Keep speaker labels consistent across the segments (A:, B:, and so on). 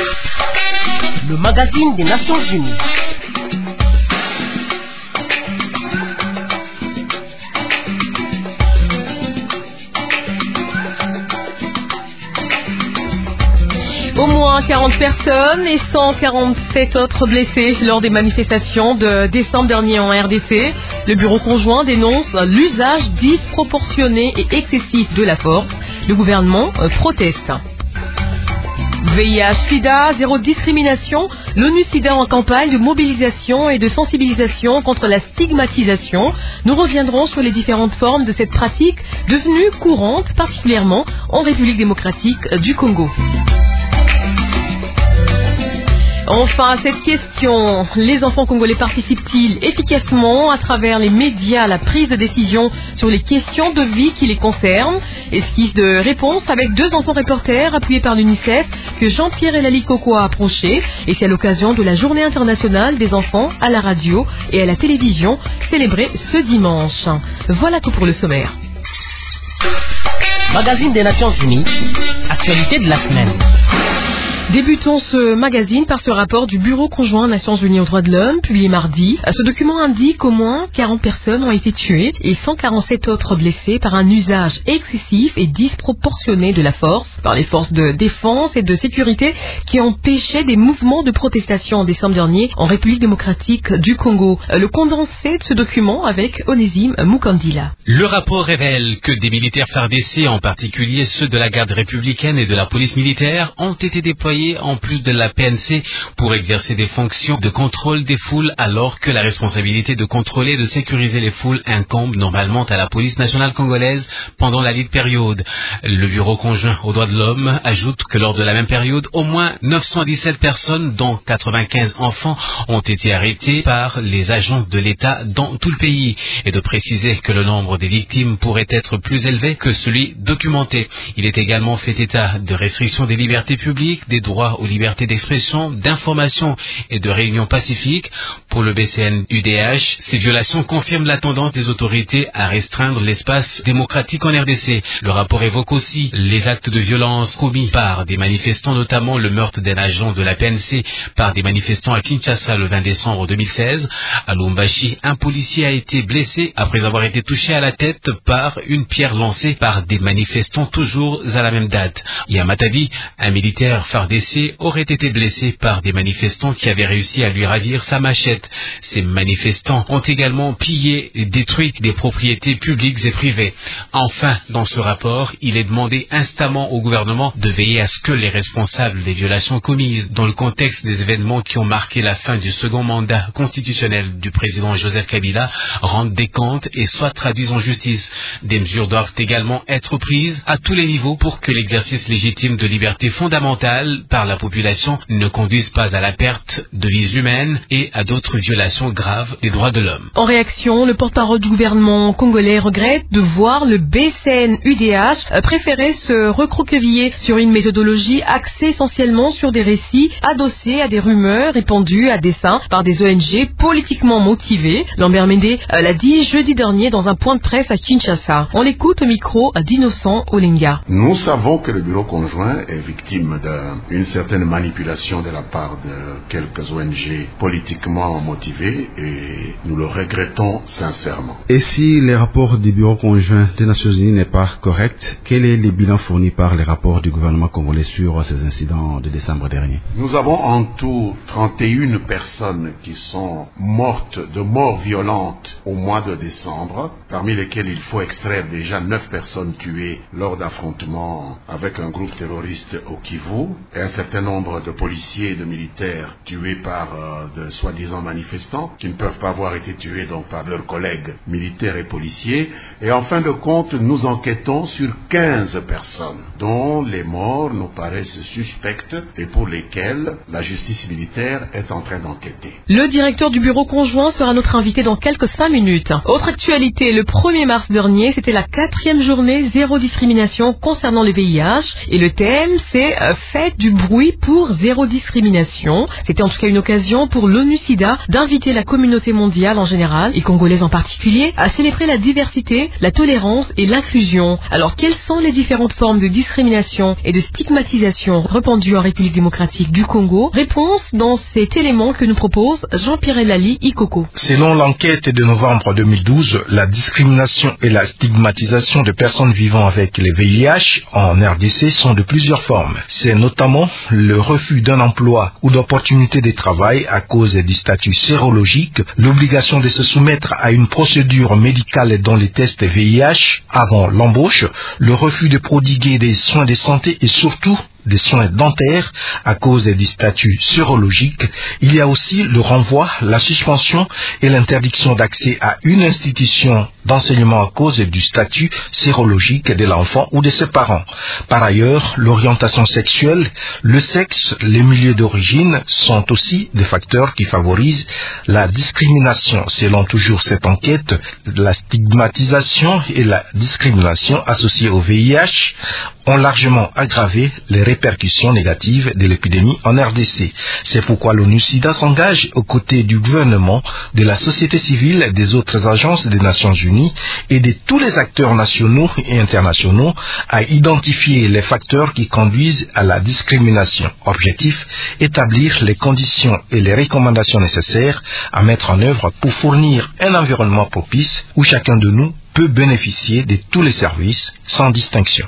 A: Le magazine des Nations Unies.
B: Au moins 40 personnes et 147 autres blessés lors des manifestations de décembre dernier en RDC. Le bureau conjoint dénonce l'usage disproportionné et excessif de la force. Le gouvernement proteste. VIH-Sida, zéro discrimination. L'ONU-Sida en campagne de mobilisation et de sensibilisation contre la stigmatisation. Nous reviendrons sur les différentes formes de cette pratique devenue courante, particulièrement en République démocratique du Congo. Enfin, à cette question, les enfants congolais participent-ils efficacement à travers les médias à la prise de décision sur les questions de vie qui les concernent? Esquisse de réponse avec deux enfants reporters appuyés par l'UNICEF que Jean-Pierre Elali Coco a approché. Et c'est à l'occasion de la Journée internationale des enfants à la radio et à la télévision célébrée ce dimanche. Voilà tout pour le sommaire.
A: Magazine des Nations Unies, actualité de la semaine.
B: Débutons ce magazine par ce rapport du Bureau conjoint Nations Unies aux droits de l'homme, publié mardi. Ce document indique qu'au moins 40 personnes ont été tuées et 147 autres blessées par un usage excessif et disproportionné de la force par les forces de défense et de sécurité qui empêchaient des mouvements de protestation en décembre dernier en République démocratique du Congo. Le condensé de ce document avec Onésime Mukandila.
C: Le rapport révèle que des militaires FARDC, en particulier ceux de la garde républicaine et de la police militaire, ont été déployés en plus de la PNC pour exercer des fonctions de contrôle des foules alors que la responsabilité de contrôler et de sécuriser les foules incombe normalement à la police nationale congolaise pendant la dite période. Le Bureau conjoint aux droits de l'homme ajoute que lors de la même période, au moins 917 personnes, dont 95 enfants, ont été arrêtés par les agents de l'État dans tout le pays et de préciser que le nombre des victimes pourrait être plus élevé que celui documenté. Il est également fait état de restrictions des libertés publiques, des droits aux libertés d'expression, d'information et de réunion pacifique. Pour le BCN-UDH, ces violations confirment la tendance des autorités à restreindre l'espace démocratique en RDC. Le rapport évoque aussi les actes de violence commis par des manifestants, notamment le meurtre d'un agent de la PNC par des manifestants à Kinshasa le 20 décembre 2016. À Lubumbashi, un policier a été blessé après avoir été touché à la tête par une pierre lancée par des manifestants toujours à la même date. Et à Matadi, un militaire FARDC aurait été blessé par des manifestants qui avaient réussi à lui ravir sa machette. Ces manifestants ont également pillé et détruit des propriétés publiques et privées. Enfin, dans ce rapport, il est demandé instamment au gouvernement de veiller à ce que les responsables des violations commises dans le contexte des événements qui ont marqué la fin du second mandat constitutionnel du président Joseph Kabila rendent des comptes et soient traduits en justice. Des mesures doivent également être prises à tous les niveaux pour que l'exercice légitime de liberté fondamentale par la population ne conduisent pas à la perte de vies humaines et à d'autres violations graves des droits de l'homme.
B: En réaction, le porte-parole du gouvernement congolais regrette de voir le BCN-UDH préférer se recroqueviller sur une méthodologie axée essentiellement sur des récits adossés à des rumeurs répandues à dessein par des ONG politiquement motivées. Lambert Mende l'a dit jeudi dernier dans un point de presse à Kinshasa. On l'écoute au micro d'Innocent Olenga.
D: Nous savons que le bureau conjoint est victime d'une certaine manipulation de la part de quelques ONG politiquement motivées et nous le regrettons sincèrement.
E: Et si les rapports du bureau conjoint des Nations Unies n'est pas correct, quel est le bilan fourni par les rapports du gouvernement congolais sur ces incidents de décembre dernier?
D: Nous avons en tout 31 personnes qui sont mortes de mort violente au mois de décembre, parmi lesquelles il faut extraire déjà 9 personnes tuées lors d'affrontements avec un groupe terroriste au Kivu et un certain nombre de policiers et de militaires tués par de soi-disant manifestants qui ne peuvent pas avoir été tués donc par leurs collègues militaires et policiers. Et en fin de compte, nous enquêtons sur 15 personnes dont les morts nous paraissent suspectes et pour lesquelles la justice militaire est en train d'enquêter.
B: Le directeur du bureau conjoint sera notre invité dans quelques 5 minutes. Autre actualité, le 1er mars dernier, c'était la 4e journée zéro discrimination concernant le VIH et le thème c'est fête du du bruit pour zéro discrimination. C'était en tout cas une occasion pour l'ONU-SIDA d'inviter la communauté mondiale en général, et congolaise en particulier, à célébrer la diversité, la tolérance et l'inclusion. Alors, quelles sont les différentes formes de discrimination et de stigmatisation répandues en République démocratique du Congo? Réponse dans cet élément que nous propose Jean-Pierre Lali Ikoko.
F: Selon l'enquête de novembre 2012, la discrimination et la stigmatisation de personnes vivant avec les VIH en RDC sont de plusieurs formes. C'est notamment le refus d'un emploi ou d'opportunité de travail à cause du statut sérologique, l'obligation de se soumettre à une procédure médicale dont les tests VIH avant l'embauche, le refus de prodiguer des soins de santé et surtout des soins dentaires à cause du statut sérologique. Il y a aussi le renvoi, la suspension et l'interdiction d'accès à une institution d'enseignement à cause du statut sérologique de l'enfant ou de ses parents. Par ailleurs, l'orientation sexuelle, le sexe, les milieux d'origine sont aussi des facteurs qui favorisent la discrimination. Selon toujours cette enquête, la stigmatisation et la discrimination associées au VIH ont largement aggravé les répercussions négatives de l'épidémie en RDC. C'est pourquoi l'ONU-SIDA s'engage aux côtés du gouvernement, de la société civile, des autres agences des Nations Unies et de tous les acteurs nationaux et internationaux à identifier les facteurs qui conduisent à la discrimination. Objectif, établir les conditions et les recommandations nécessaires à mettre en œuvre pour fournir un environnement propice où chacun de nous peut bénéficier de tous les services sans distinction.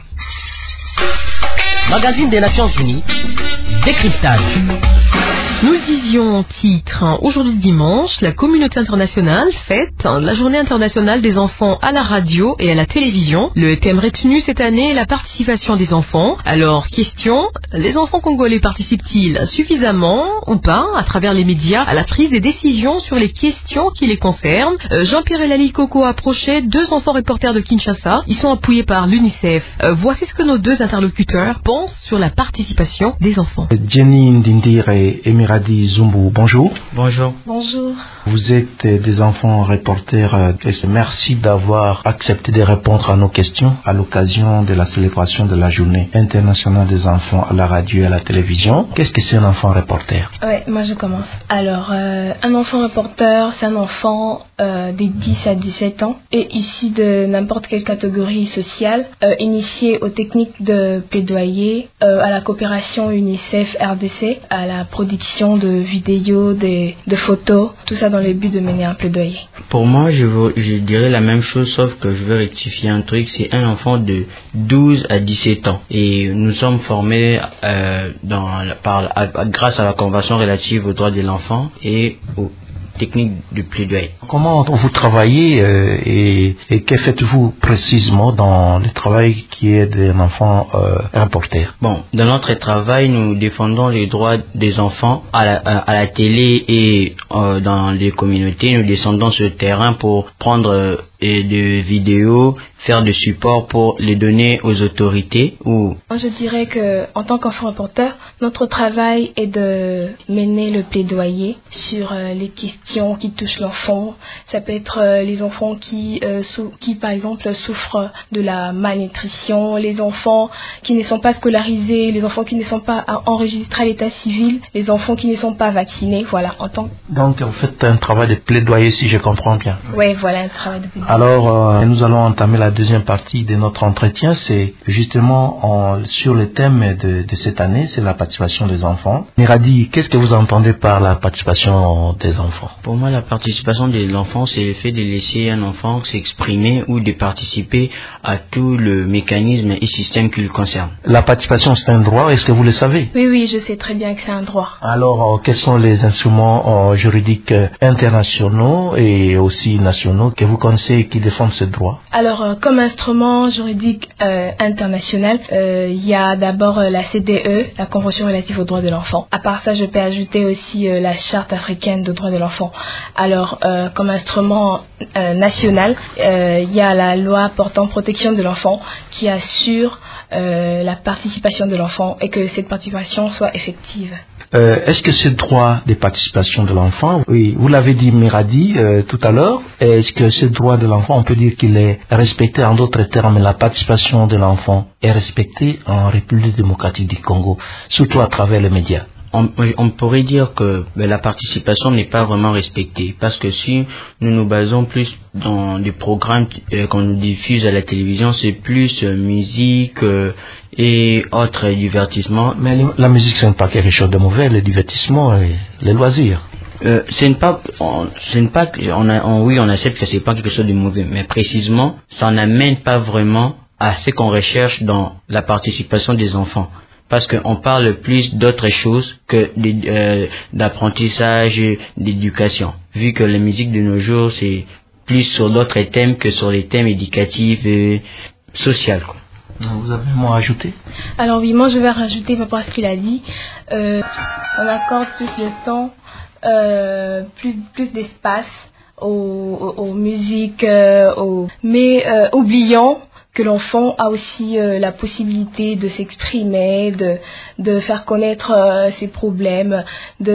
A: Magazine des Nations Unies, décryptage.
B: Nous le disions en titre, aujourd'hui dimanche, la communauté internationale fête la journée internationale des enfants à la radio et à la télévision. Le thème retenu cette année est la participation des enfants. Alors, question, les enfants congolais participent-ils suffisamment ou pas à travers les médias à la prise des décisions sur les questions qui les concernent? Jean-Pierre Lali Ikoko a approché 2 enfants reporters de Kinshasa. Ils sont appuyés par l'UNICEF. Voici ce que nos 2 interlocuteurs pensent sur la participation des enfants.
F: Jenny Ndindire et Emiradi Zumbu, bonjour.
G: Bonjour.
H: Bonjour.
F: Vous êtes des enfants reporters. Merci d'avoir accepté de répondre à nos questions à l'occasion de la célébration de la journée internationale des enfants à la radio et à la télévision. Qu'est-ce que c'est un enfant reporter?
H: Ouais, moi je commence. Alors, un enfant reporter, c'est un enfant des 10 à 17 ans et issu de n'importe quelle catégorie sociale, initié aux techniques de plaidoyer, à la coopération UNICEF RDC, à la production de vidéos, de photos, tout ça dans le but de mener un plaidoyer.
G: Pour moi, je dirais la même chose, sauf que je veux rectifier un truc. C'est un enfant de 12 à 17 ans. Et nous sommes formés grâce à la Convention relative aux droits de l'enfant et aux technique de plaidoyer.
F: Comment vous travaillez et que faites-vous précisément dans le travail qui est d'un enfant reporter?
G: Bon, dans notre travail, nous défendons les droits des enfants à la télé et dans les communautés. Nous descendons sur le terrain pour prendre des vidéos, faire du support pour les donner aux autorités ou...
H: Je dirais que en tant qu'enfant reporter, notre travail est de mener le plaidoyer sur les questions qui touchent l'enfant. Ça peut être les enfants qui par exemple souffrent de la malnutrition, les enfants qui ne sont pas scolarisés, les enfants qui ne sont pas enregistrés à l'état civil, les enfants qui ne sont pas vaccinés, voilà.
F: Donc vous faites un travail de plaidoyer, si je comprends bien.
H: Oui, voilà, un travail de plaidoyer.
F: Alors, nous allons entamer la deuxième partie de notre entretien. C'est justement sur le thème de cette année, c'est la participation des enfants. Miradi, qu'est-ce que vous entendez par la participation des enfants?
G: Pour moi, la participation de l'enfant, c'est le fait de laisser un enfant s'exprimer ou de participer à tout le mécanisme et système qui le concerne.
F: La participation, c'est un droit, est-ce que vous le savez?
H: Oui, je sais très bien que c'est un droit.
F: Alors, quels sont les instruments juridiques internationaux et aussi nationaux que vous connaissez qui défendent ce droit?
H: Alors, comme instrument juridique international, il y a d'abord la CDE, la Convention relative aux droits de l'enfant. À part ça, je peux ajouter aussi la Charte africaine des droits de l'enfant. Alors, comme instrument national, il y a la loi portant protection de l'enfant qui assure la participation de l'enfant et que cette participation soit effective.
F: est-ce que ce droit de participation de l'enfant, oui, vous l'avez dit Miradi tout à l'heure, est-ce que ce droit de l'enfant, on peut dire qu'il est respecté, en d'autres termes, la participation de l'enfant est respectée en République démocratique du Congo, surtout à travers les médias?
G: On pourrait dire que la participation n'est pas vraiment respectée, parce que si nous nous basons plus dans des programmes qu'on nous diffuse à la télévision, c'est plus musique et autres divertissements.
F: Mais la musique, ce n'est pas quelque chose de mauvais, le divertissement et les loisirs.
G: Oui, on accepte que c'est pas quelque chose de mauvais, mais précisément, ça n'amène pas vraiment à ce qu'on recherche dans la participation des enfants. Parce qu'on parle plus d'autres choses que d'apprentissage, d'éducation. Vu que la musique de nos jours, c'est plus sur d'autres thèmes que sur les thèmes éducatifs et sociaux, quoi.
F: Vous avez un mot à ajouter?
H: Alors oui, moi je vais rajouter par rapport à ce qu'il a dit. On accorde plus de temps, plus d'espace aux musiques, mais oubliant que l'enfant a aussi la possibilité de s'exprimer, de faire connaître ses problèmes,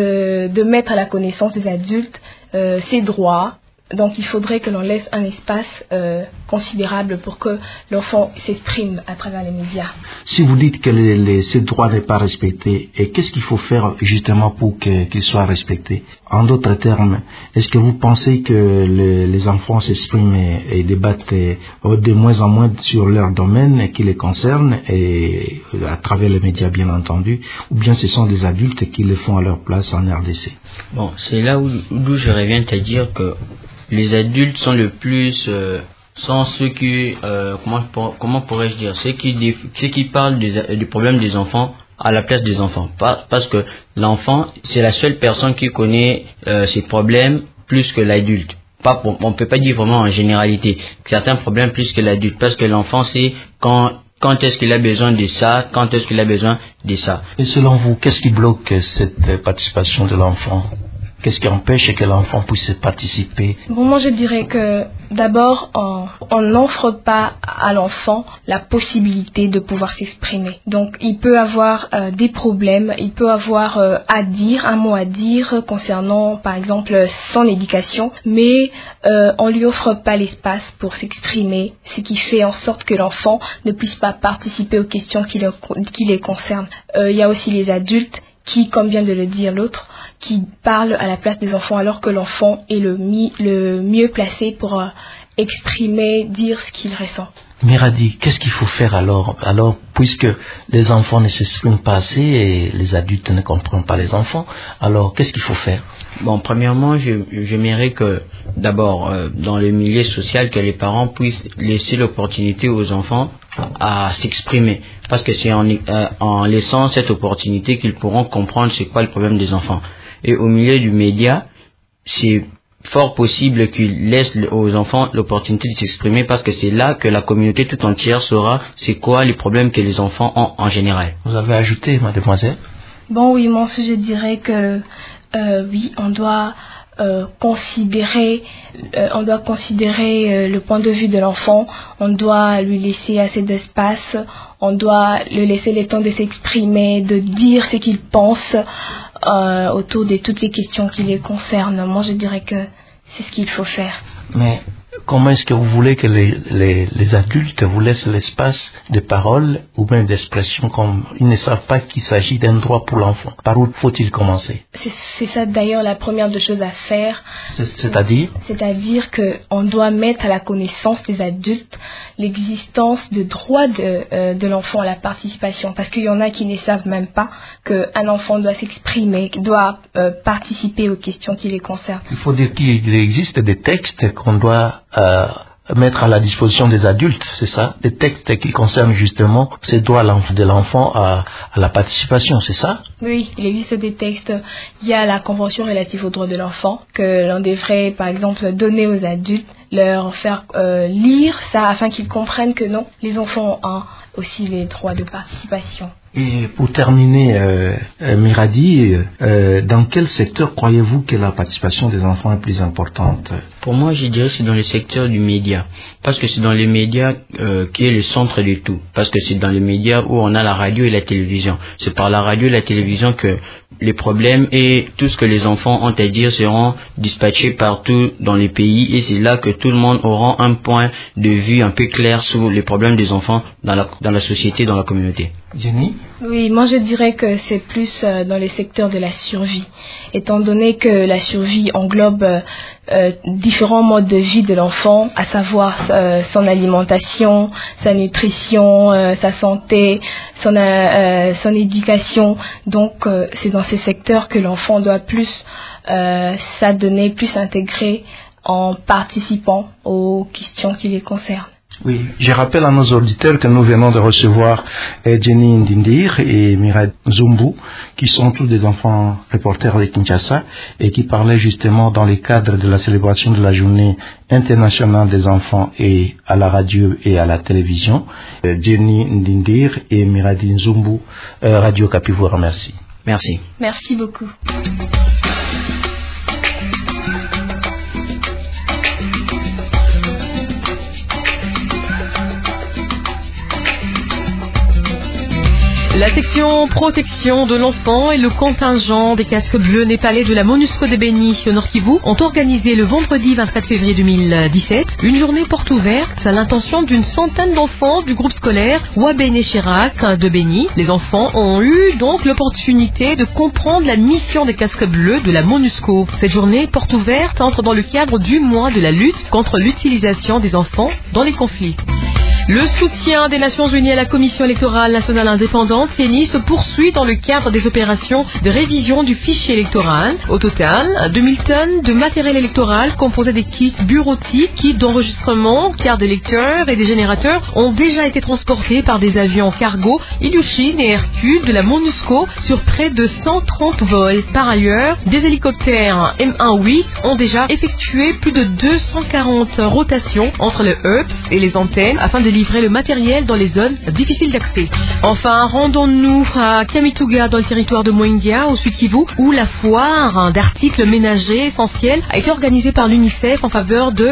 H: de mettre à la connaissance des adultes ses droits. Donc il faudrait que l'on laisse un espace considérable pour que l'enfant s'exprime à travers les médias.
F: Si vous dites que ces droits n'est pas respecté, et qu'est-ce qu'il faut faire justement pour qu'ils soient respectés? En d'autres termes, est-ce que vous pensez que les enfants s'expriment et débattent de moins en moins sur leur domaine qui les concerne, et à travers les médias bien entendu, ou bien ce sont des adultes qui le font à leur place en RDC?
G: Bon, c'est là où je reviens à dire que les adultes sont le plus sont ceux qui comment pourrais-je dire, ceux qui parlent du problème des enfants à la place des enfants, parce que l'enfant, c'est la seule personne qui connaît ses problèmes plus que l'adulte. On peut pas dire vraiment en généralité certains problèmes plus que l'adulte, parce que l'enfant sait quand est-ce qu'il a besoin de ça, quand est-ce qu'il a besoin de ça.
F: Et selon vous, qu'est-ce qui bloque cette participation de l'enfant? Qu'est-ce qui empêche que l'enfant puisse participer?
H: Bon, moi je dirais que d'abord, on n'offre pas à l'enfant la possibilité de pouvoir s'exprimer. Donc il peut avoir des problèmes, il peut avoir un mot à dire concernant par exemple son éducation, mais on lui offre pas l'espace pour s'exprimer, ce qui fait en sorte que l'enfant ne puisse pas participer aux questions qui les concernent. Il y a aussi les adultes qui, comme vient de le dire l'autre, qui parle à la place des enfants, alors que l'enfant est le mieux placé pour exprimer, dire ce qu'il ressent.
F: Miradi, qu'est-ce qu'il faut faire alors, puisque les enfants ne s'expriment pas assez et les adultes ne comprennent pas les enfants, alors qu'est-ce qu'il faut faire?
G: Bon, premièrement, j'aimerais que, d'abord, dans le milieu social, que les parents puissent laisser l'opportunité aux enfants à s'exprimer, parce que c'est en laissant cette opportunité qu'ils pourront comprendre c'est quoi le problème des enfants. Et au milieu du média, c'est fort possible qu'ils laissent aux enfants l'opportunité de s'exprimer, parce que c'est là que la communauté tout entière saura c'est quoi les problèmes que les enfants ont en général.
F: Vous avez ajouté, mademoiselle?
H: Bon, oui, moi je dirais que oui, on doit considérer le point de vue de l'enfant, on doit lui laisser assez d'espace, on doit lui laisser le temps de s'exprimer, de dire ce qu'il pense autour de toutes les questions qui les concernent. Moi je dirais que c'est ce qu'il faut faire.
F: Mais comment est-ce que vous voulez que les adultes vous laissent l'espace de parole ou même d'expression, comme ils ne savent pas qu'il s'agit d'un droit pour l'enfant? Par où faut-il commencer? C'est
H: ça d'ailleurs la première des choses à faire.
F: C'est-à-dire? C'est-à-dire
H: qu'on doit mettre à la connaissance des adultes l'existence de droits de l'enfant à la participation. Parce qu'il y en a qui ne savent même pas qu'un enfant doit s'exprimer, doit participer aux questions qui les concernent.
F: Il faut dire qu'il existe des textes qu'on doit mettre à la disposition des adultes, c'est ça? Des textes qui concernent justement ces droits de l'enfant à la participation, c'est ça?
H: Oui, il existe des textes. Il y a la Convention relative aux droits de l'enfant que l'on devrait par exemple donner aux adultes, leur faire lire ça afin qu'ils comprennent que non, les enfants ont aussi les droits de participation.
F: Et pour terminer, Miradi, dans quel secteur croyez-vous que la participation des enfants est plus importante?
G: Pour moi, je dirais que c'est dans le secteur du média. Parce que c'est dans les médias qui est le centre de tout. Parce que c'est dans les médias où on a la radio et la télévision. C'est par la radio et la télévision télévision que les problèmes et tout ce que les enfants ont à dire seront dispatchés partout dans les pays, et c'est là que tout le monde aura un point de vue un peu clair sur les problèmes des enfants dans la société, dans la communauté.
I: Jenny?
H: Oui, moi je dirais que c'est plus dans les secteurs de la survie, étant donné que la survie englobe différents modes de vie de l'enfant, à savoir son alimentation, sa nutrition, sa santé, son éducation. Donc c'est dans ces secteurs que l'enfant doit plus s'adonner, plus s'intégrer en participant aux questions qui les concernent.
I: Oui, je rappelle à nos auditeurs que nous venons de recevoir Jenny Ndindir et Mireille Zumbu, qui sont tous des enfants reporters de Kinshasa et qui parlaient justement dans le cadre de la célébration de la journée internationale des enfants et à la radio et à la télévision. Jenny Ndindir et Mireille Zumbu, Radio Kapi vous remercie.
G: Merci.
H: Merci beaucoup.
B: La section protection de l'enfant et le contingent des casques bleus népalais de la MONUSCO de Beni au Nord Kivu ont organisé le vendredi 24 février 2017 une journée porte ouverte à l'intention d'une centaine d'enfants du groupe scolaire Wabene Chirac de Beni. Les enfants ont eu donc l'opportunité de comprendre la mission des casques bleus de la MONUSCO. Cette journée porte ouverte entre dans le cadre du mois de la lutte contre l'utilisation des enfants dans les conflits. Le soutien des Nations Unies à la Commission électorale nationale indépendante, CENI, se poursuit dans le cadre des opérations de révision du fichier électoral. Au total, 2000 tonnes de matériel électoral composé des kits bureautiques, kits d'enregistrement, cartes d'électeurs et des générateurs ont déjà été transportés par des avions cargo Ilyushin et Hercule de la MONUSCO sur près de 130 vols. Par ailleurs, des hélicoptères M1-8 ont déjà effectué plus de 240 rotations entre le hubs et les antennes afin de livrer le matériel dans les zones difficiles d'accès. Enfin, rendons-nous à Kamituga dans le territoire de Mwenga, au Sud Kivu, où la foire d'articles ménagers essentiels a été organisée par l'UNICEF en faveur de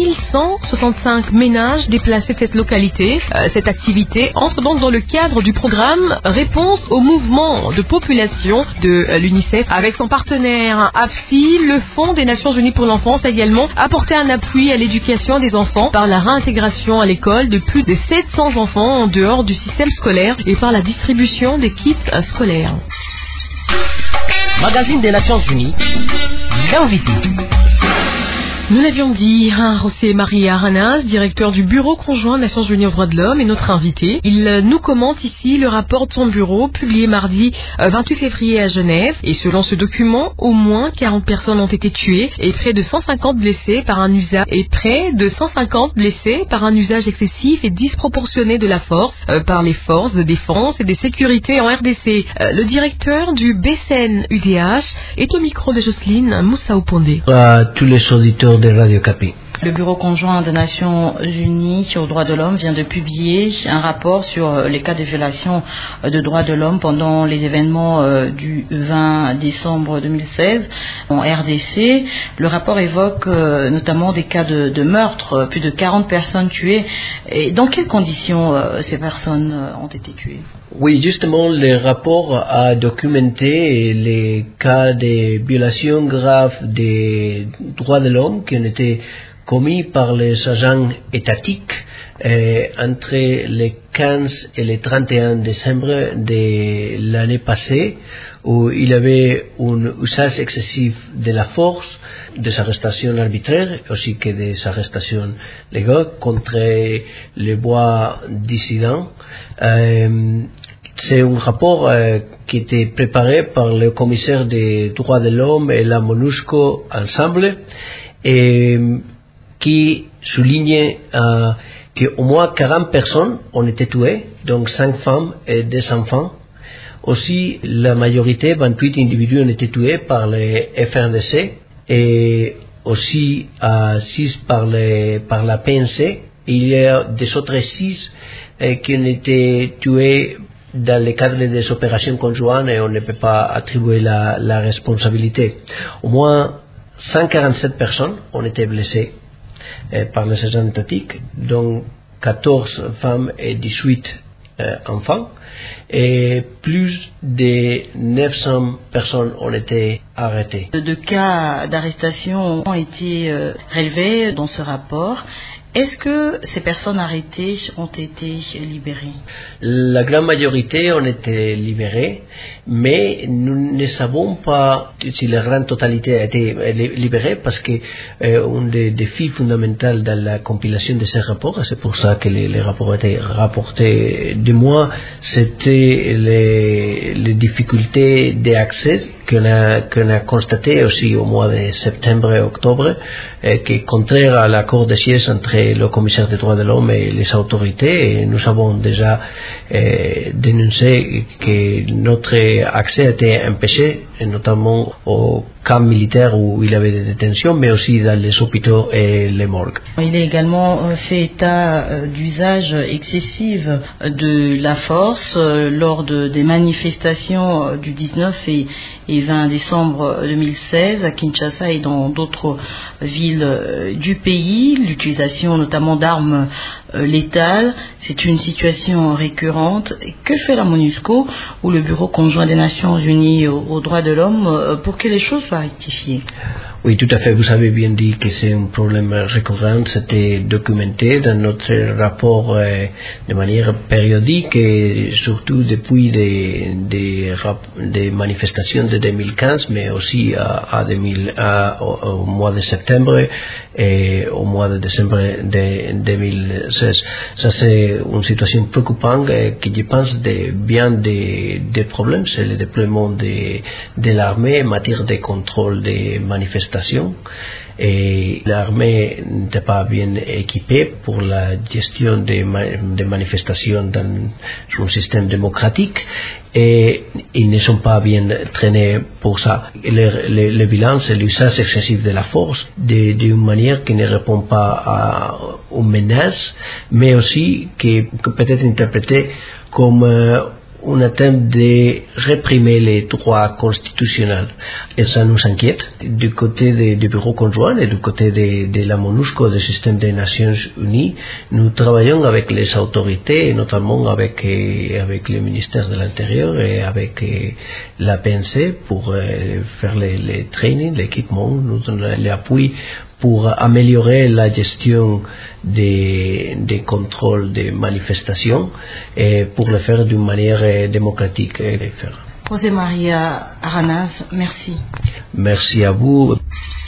B: 1165 ménages déplacés de cette localité. Cette activité entre donc dans le cadre du programme Réponse au mouvement de population de l'UNICEF. Avec son partenaire AFSI, le Fonds des Nations Unies pour l'enfance a également apporté un appui à l'éducation des enfants par la réintégration à l'école de plus de 700 enfants en dehors du système scolaire et par la distribution des kits scolaires.
A: Magazine des Nations Unies, l'invité.
B: Nous l'avions dit, José Maria Aranas, directeur du Bureau conjoint Nations Unies aux droits de l'homme, est notre invité. Il nous commente ici le rapport de son bureau, publié mardi 28 février à Genève. Et selon ce document, au moins 40 personnes ont été tuées et près de 150 blessées par un usage excessif et disproportionné de la force par les forces de défense et de sécurité en RDC. Le directeur du BCN-UDH est au micro de Jocelyne Moussaoupondé.
J: Tous les auditeurs de Radio Kapi.
K: Le Bureau conjoint des Nations Unies aux droits de l'homme vient de publier un rapport sur les cas de violation de droits de l'homme pendant les événements du 20 décembre 2016 en RDC. Le rapport évoque notamment des cas de meurtre, plus de 40 personnes tuées. Et dans quelles conditions ces personnes ont été tuées ?
J: Oui, justement, le rapport a documenté les cas de violations graves des droits de l'homme qui ont été commis par les agents étatiques entre le 15 et le 31 décembre de l'année passée, où il y avait un usage excessif de la force, des arrestations arbitraires, aussi que des arrestations légales contre les voix dissidents. C'est un rapport qui était préparé par le commissaire des droits de l'homme et la MONUSCO ensemble, et qui souligne qu'au moins 40 personnes ont été tuées, donc 5 femmes et 2 enfants. Aussi, la majorité, 28 individus, ont été tués par les FRDC et aussi 6 par la PNC. Il y a des autres 6 qui ont été tués dans le cadre des opérations conjointes et on ne peut pas attribuer la responsabilité. Au moins 147 personnes ont été blessées par les agents étatiques, dont 14 femmes et 18 enfants et plus de 900 personnes ont été arrêtées.
K: De cas d'arrestation ont été relevés dans ce rapport. Est-ce que ces personnes arrêtées ont été libérées?
J: La grande majorité ont été libérées, mais nous ne savons pas si la grande totalité a été libérée parce que un des défis fondamentaux dans la compilation de ces rapports, c'est pour ça que les rapports ont été rapportés de moi, c'était les difficultés d'accès qu'on a constaté aussi au mois de septembre et octobre, qui est contraire à l'accord de siège entre le commissaire des droits de l'homme et les autorités. Et nous avons déjà dénoncé que notre accès a été empêché, et notamment au camp militaire où il y avait des détentions, mais aussi dans les hôpitaux et les morgues.
K: Il est également fait état d'usage excessif de la force lors des manifestations du 19 et 20 décembre 2016 à Kinshasa et dans d'autres villes du pays. L'utilisation notamment d'armes létales, c'est une situation récurrente. Que fait la MONUSCO ou le Bureau conjoint des Nations Unies aux droits de l'homme pour que les choses soient rectifiées?
J: Oui, tout à fait. Vous avez bien dit que c'est un problème récurrent. C'était documenté dans notre rapport de manière périodique et surtout depuis des manifestations de 2015, mais aussi au mois de septembre et au mois de décembre de 2016. Ça, c'est une situation préoccupante qui, je pense, bien des problèmes. C'est le déploiement de l'armée en matière de contrôle des manifestations. Et l'armée n'était pas bien équipée pour la gestion des manifestations dans un système démocratique et ils ne sont pas bien traînés pour ça. Le bilan, c'est l'usage excessif de la force d'une manière qui ne répond pas aux menaces, mais aussi qui peut être interprétée comme une atteinte de réprimer les droits constitutionnels. Et ça nous inquiète. Du côté du bureau conjoint et du côté de la MONUSCO, du système des Nations Unies, nous travaillons avec les autorités, notamment avec le ministère de l'Intérieur et avec la PNC pour faire les trainings, l'équipement, nous donnons l'appui pour améliorer la gestion des contrôles des manifestations et pour le faire d'une manière démocratique.
K: José Maria Aranaz, merci.
J: Merci à vous.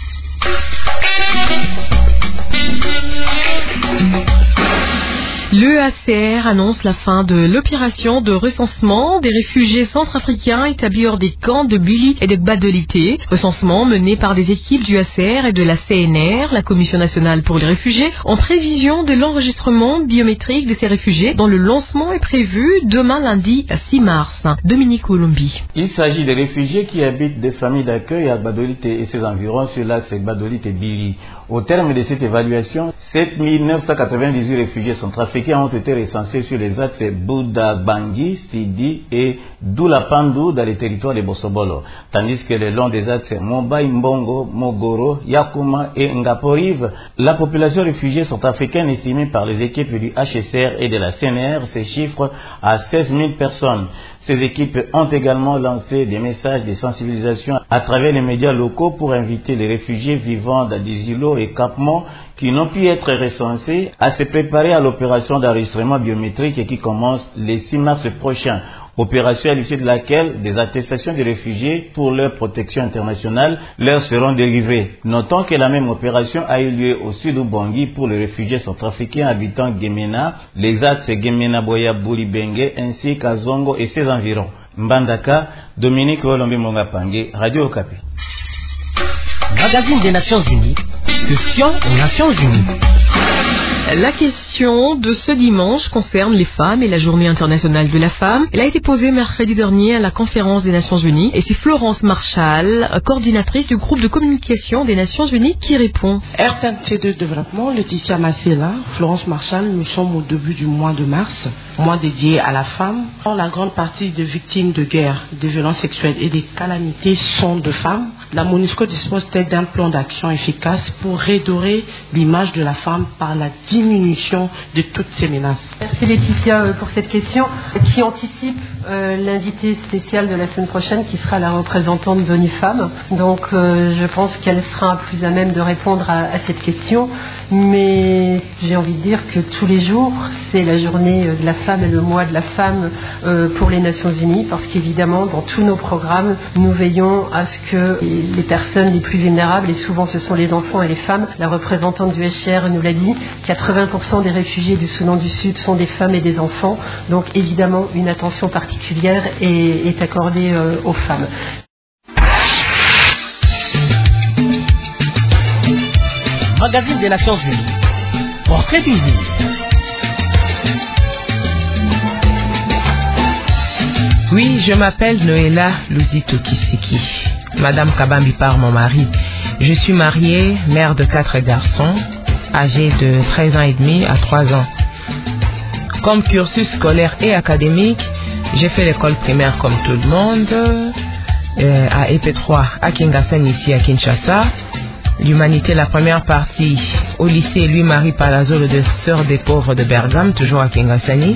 B: Le HCR annonce la fin de l'opération de recensement des réfugiés centrafricains établis hors des camps de Bili et de Badolité. Recensement mené par des équipes du HCR et de la CNR, la Commission nationale pour les réfugiés, en prévision de l'enregistrement biométrique de ces réfugiés dont le lancement est prévu demain lundi 6 mars. Dominique Olombi.
L: Il s'agit des réfugiés qui habitent des familles d'accueil à Badolité et ses environs sur l'axe Badolité-Bili. Au terme de cette évaluation, 7 998 réfugiés centrafricains ont été recensés sur les axes Bouddha Bangui, Sidi et Doulapandu dans les territoires de Bosobolo, tandis que le long des axes Mobai Mbongo, Mogoro, Yakuma et Ngaporive, la population réfugiée centrafricaine estimée par les équipes du HCR et de la CNR se chiffre à 16 000 personnes. Ces équipes ont également lancé des messages de sensibilisation à travers les médias locaux pour inviter les réfugiés vivant dans des îlots et campements qui n'ont pu être recensés à se préparer à l'opération d'enregistrement biométrique qui commence le 6 mars prochain. Opération à l'issue de laquelle des attestations de réfugiés pour leur protection internationale leur seront délivrées. Notons que la même opération a eu lieu au sud d'Ubangui pour les réfugiés centrafricains habitant Gemena, les axes Gemena Boya Boulibenge ainsi qu'à Zongo et ses environs. Mbandaka, Dominique Olombi Mongapangue, Radio Okapi.
A: Magazine des Nations Unies, question aux Nations Unies.
B: La question de ce dimanche concerne les femmes et la Journée internationale de la femme. Elle a été posée mercredi dernier à la conférence des Nations Unies et c'est Florence Marshall, coordinatrice du groupe de communication des Nations Unies, qui répond.
M: RTNC de développement, Laetitia Massela, Florence Marshall, nous sommes au début du mois de mars, mois dédié à la femme. La grande partie des victimes de guerre, des violences sexuelles et des calamités sont de femmes. La MONUSCO dispose d'un plan d'action efficace pour redorer l'image de la femme par la dignité diminution de toutes ces menaces.
N: Merci Laetitia pour cette question qui anticipe l'invité spécial de la semaine prochaine qui sera la représentante d'ONU-Femmes. Donc je pense qu'elle sera plus à même de répondre à cette question. Mais j'ai envie de dire que tous les jours, c'est la journée de la femme et le mois de la femme pour les Nations Unies, parce qu'évidemment, dans tous nos programmes, nous veillons à ce que les personnes les plus vulnérables, et souvent ce sont les enfants et les femmes, la représentante du HCR nous l'a dit, 80% des réfugiés du Soudan du Sud sont des femmes et des enfants, donc évidemment une attention particulière est accordée aux femmes.
A: Magazine des Nations Unies. Portrait d'usine.
O: Oui, je m'appelle Noéla Luzito Kisiki. Madame Kabambi par mon mari. Je suis mariée, mère de 4 garçons, âgés de 13 ans et demi à 3 ans. Comme cursus scolaire et académique, j'ai fait l'école primaire comme tout le monde, à EP3 à Kingasen, ici à Kinshasa. L'humanité, la première partie au lycée Louis-Marie Palazzo, le sœur des pauvres de Bergame, toujours à Kingasani.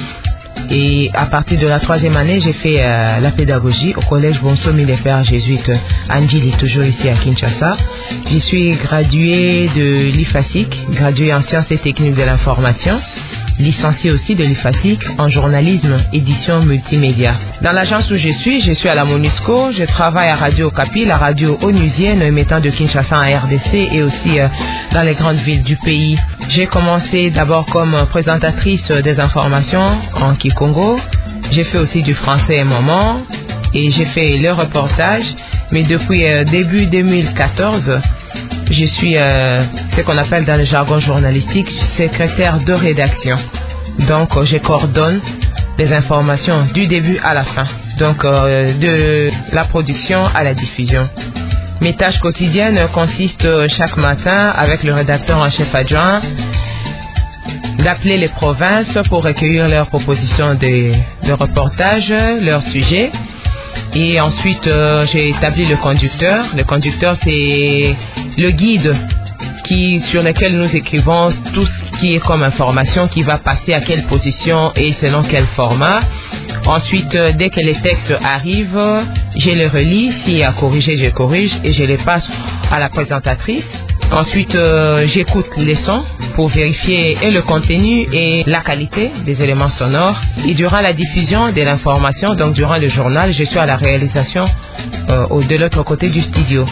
O: Et à partir de la 3e année, j'ai fait la pédagogie au collège Bonsomi des Pères Jésuites Anjili, toujours ici à Kinshasa. Je suis graduée de l'IFASIC, graduée en sciences et techniques de l'information, licenciée aussi de l'IFASIC en journalisme, édition multimédia. Dans l'agence où je suis à la MONUSCO, je travaille à Radio Okapi, la radio onusienne émettant de Kinshasa en RDC et aussi dans les grandes villes du pays. J'ai commencé d'abord comme présentatrice des informations en Kikongo. J'ai fait aussi du français un moment et j'ai fait le reportage. Mais depuis début 2014, je suis ce qu'on appelle dans le jargon journalistique secrétaire de rédaction. Donc je coordonne les informations du début à la fin. Donc de la production à la diffusion. Mes tâches quotidiennes consistent chaque matin avec le rédacteur en chef adjoint d'appeler les provinces pour recueillir leurs propositions de reportage, leurs sujets. Et ensuite, j'ai établi le conducteur. Le conducteur, c'est le guide sur lequel nous écrivons tout ce qui est comme information, qui va passer à quelle position et selon quel format. Ensuite, dès que les textes arrivent, je les relis. S'il y a à corriger, je corrige et je les passe à la présentatrice. Ensuite, j'écoute les sons pour vérifier et le contenu et la qualité des éléments sonores. Et durant la diffusion de l'information, donc durant le journal, je suis à la réalisation de l'autre côté du studio.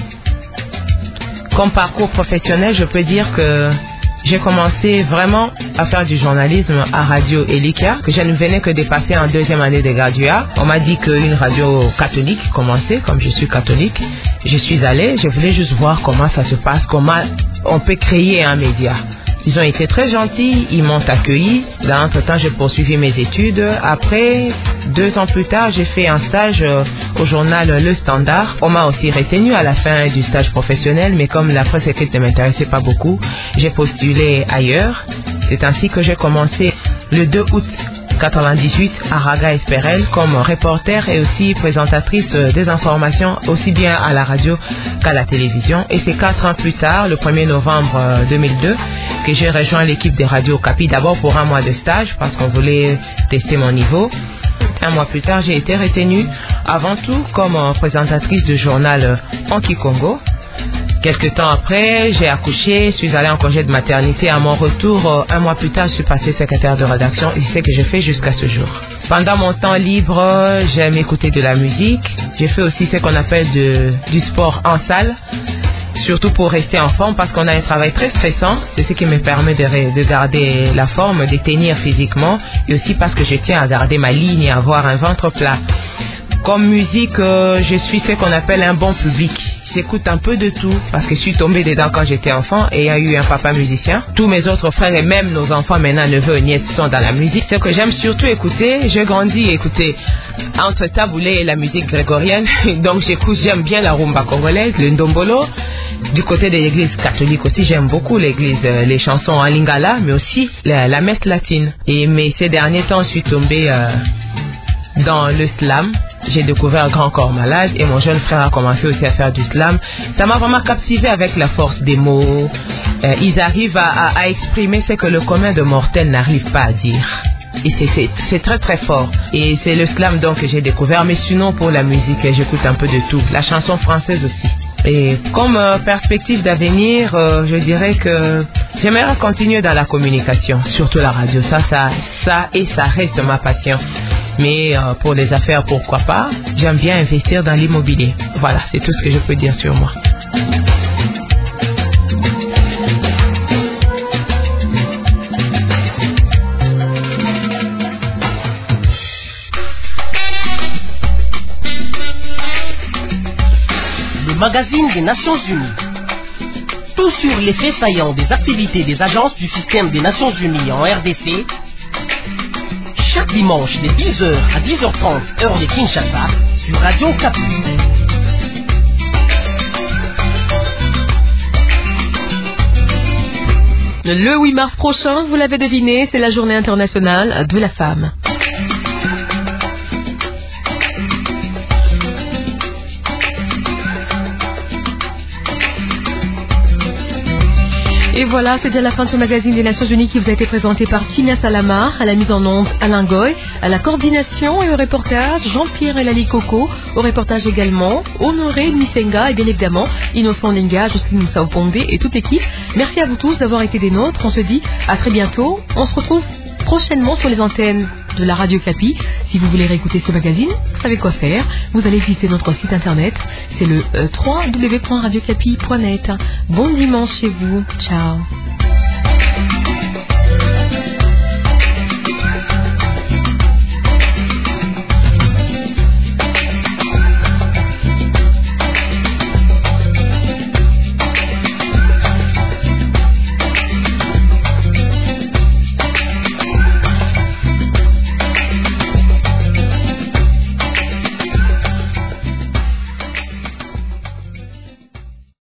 O: Comme parcours professionnel, je peux dire que j'ai commencé vraiment à faire du journalisme à Radio Elikia, que je ne venais que de passer en 2e année de graduat. On m'a dit qu'une radio catholique commençait, comme je suis catholique. Je suis allée, je voulais juste voir comment ça se passe, comment on peut créer un média. Ils ont été très gentils, ils m'ont accueilli. Dans l'entretemps, j'ai poursuivi mes études. Après, 2 ans plus tard, j'ai fait un stage au journal Le Standard. On m'a aussi retenu à la fin du stage professionnel, mais comme la presse écrite ne m'intéressait pas beaucoup, j'ai postulé ailleurs. C'est ainsi que j'ai commencé le 2 août 1998 à Raga Esperel comme reporter et aussi présentatrice des informations aussi bien à la radio qu'à la télévision. Et c'est 4 ans plus tard, le 1er novembre 2002, que j'ai rejoint l'équipe de Radio Okapi, d'abord pour un mois de stage parce qu'on voulait tester mon niveau. Un mois plus tard, j'ai été retenue avant tout comme présentatrice de journal en Kikongo. Quelques temps après, j'ai accouché, je suis allée en congé de maternité. À mon retour, un mois plus tard, je suis passée secrétaire de rédaction et c'est ce que je fais jusqu'à ce jour. Pendant mon temps libre, j'aime écouter de la musique. J'ai fait aussi ce qu'on appelle du sport en salle, surtout pour rester en forme parce qu'on a un travail très stressant. C'est ce qui me permet de garder la forme, de tenir physiquement et aussi parce que je tiens à garder ma ligne et avoir un ventre plat. Comme musique, je suis ce qu'on appelle un bon public. J'écoute un peu de tout parce que je suis tombée dedans quand j'étais enfant et il y a eu un papa musicien. Tous mes autres frères et même nos enfants maintenant, neveux et nièces sont dans la musique. Ce que j'aime surtout écouter, je grandis écouter entre taboulé et la musique grégorienne. Donc j'aime bien la rumba congolaise, le ndombolo. Du côté de l'église catholique aussi, j'aime beaucoup l'église, les chansons en lingala, mais aussi la messe latine. Mais ces derniers temps, je suis tombée dans le slam. j'ai découvert Grand Corps Malade et mon jeune frère a commencé aussi à faire du slam. Ça m'a vraiment captivé avec la force des mots. Ils arrivent à exprimer ce que le commun de mortels n'arrive pas à dire. Et c'est très très fort. Et c'est le slam donc que j'ai découvert. Mais sinon pour la musique, j'écoute un peu de tout. La chanson française aussi. Et comme perspective d'avenir, je dirais que j'aimerais continuer dans la communication, surtout la radio. Ça reste ma passion. Mais pour les affaires, pourquoi pas. J'aime bien investir dans l'immobilier. Voilà, c'est tout ce que je peux dire sur moi.
A: Magazine des Nations Unies. Tout sur les faits saillants des activités des agences du système des Nations Unies en RDC. Chaque dimanche de 10h à 10h30 heure de Kinshasa sur Radio Okapi.
B: Le 8 mars prochain, vous l'avez deviné, c'est la journée internationale de la femme. Et voilà, c'est déjà la fin de ce magazine des Nations Unies qui vous a été présenté par Tina Salamar, à la mise en onde Alain Goy, à la coordination et au reportage Jean-Pierre Elali Coco, au reportage également Honoré Nisenga et bien évidemment Innocent Linga, Jocelyne Moussa Opondé et toute l'équipe. Merci à vous tous d'avoir été des nôtres. On se dit à très bientôt. On se retrouve prochainement sur les antennes de la Radio Okapi. Si vous voulez réécouter ce magazine, vous savez quoi faire. Vous allez visiter notre site internet. C'est le www.radiocapi.net. Bon dimanche chez vous. Ciao.